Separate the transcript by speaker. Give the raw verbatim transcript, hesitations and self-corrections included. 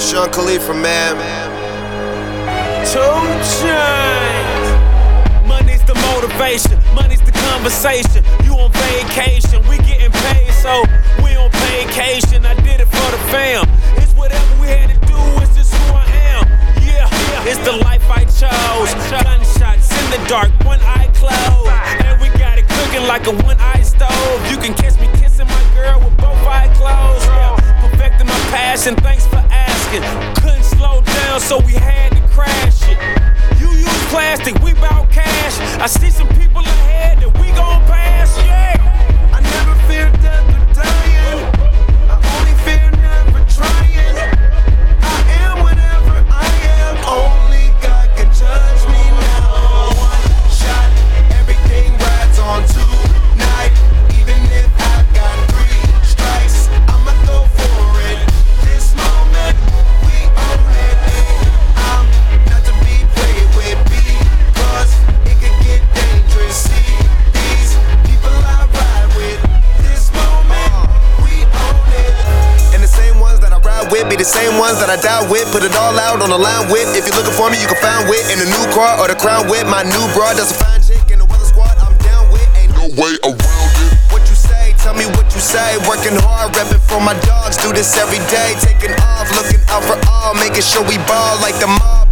Speaker 1: Sean Khalifa, man.
Speaker 2: Two chains. Money's the motivation, money's the conversation. You on vacation, we getting paid, so we on vacation. I did it for the fam. It's whatever we had to do, it's just who I am. Yeah, it's the life I chose. Gunshots in the dark, one eye closed, and we got it cooking like a one-eye stove. You can catch me kissing my girl with both eyes closed. Yeah, perfecting my passion, thanks for asking. Couldn't slow down, so we had to crash it. You use plastic, we bout cash. I see some people ahead that we gon' pass, yeah.
Speaker 3: I never fear death or dying. I only fear never trying. I am whatever I am. Only God can judge me now. One shot, everything rides on tonight. Even if I got three strikes, I'ma go for it. This moment, we own it. I'm not to be played with because it could get dangerous. See these people I ride with. This moment, we own it.
Speaker 1: And the same ones that I ride with be the same ones that I die with. Put it all out on the line with. If you're looking for me, you can find wit in a new car or the crown with. My new broad, that's a fine chick in the weather squad. I'm down with. Ain't no way around it. What you say? Tell me what you say. Working hard, repping for my dogs. Do this every day. Taking off, looking out for all, making sure we ball like the mob.